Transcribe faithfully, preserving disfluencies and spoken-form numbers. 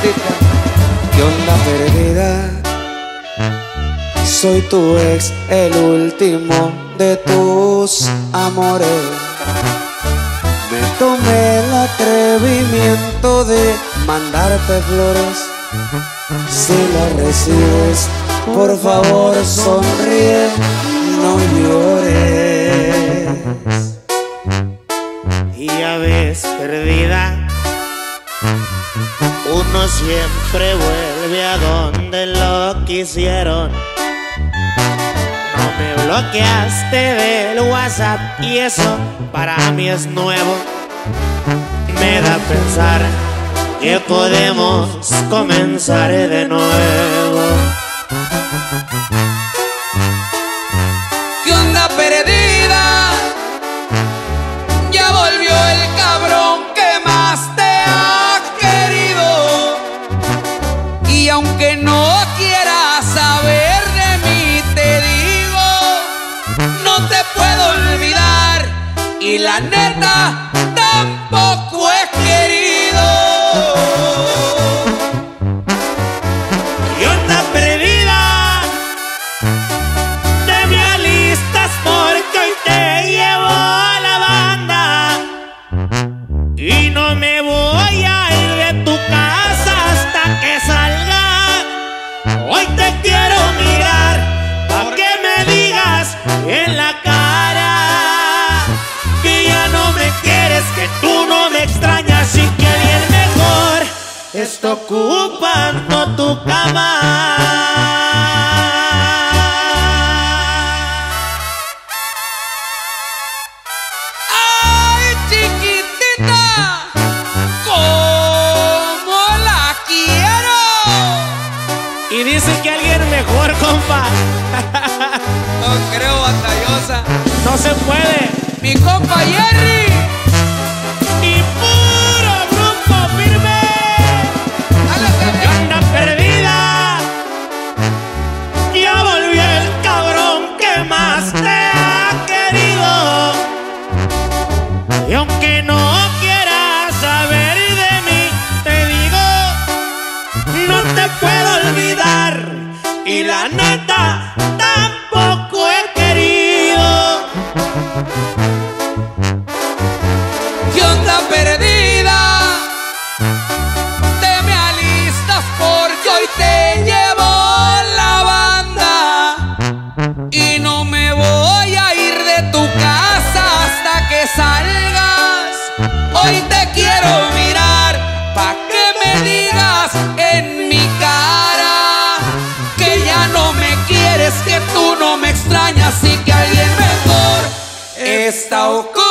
chiquitica. ¿Qué onda, perdida? Soy tu ex, el último de tus amores. Me tomé el atrevimiento de mandarte flores. Si las recibes, por favor sonríe, no llores. Y ya ves, perdida, uno siempre vuelve a donde lo quisieron. No me bloqueaste del WhatsApp y eso para mí es nuevo. Me da a pensar que podemos comenzar de nuevo. ¿Qué onda, perdida? Ya volvió el cabrón que más te ha querido. Y aunque no quieras saber de mí, te digo, no te puedo olvidar. Y la neta, tampoco he querido. ¿Qué onda, perdida? Te me alistas porque hoy te llevo a la banda. Y no me voy a ir de tu casa hasta que salga. Hoy te quiero mirar pa' que me digas en la cara que ya no me quieres, que tú no me extrañas y que alguien mejor está ocupando tu cama. ¡Ay, chiquitita! ¡Cómo la quiero! Y dice que alguien mejor, compa. No creo, batallosa. No se puede. Mi compa Jerry. Y puro grupo firme. ¿Qué onda, perdida? Ya volvió el cabrón que más te ha querido. Y aunque no quieras saber de mí, te digo, no te puedo olvidar. Y la neta, tampoco he querido. ¿Qué onda, perdida? Te me alistas porque hoy te llevo la banda. Y no me voy a ir de tu casa hasta que salgas. Hoy te quiero mirar pa' que me digas en mi cara que ya no me quieres, que tú no me extrañas y que alguien mejor está ocupado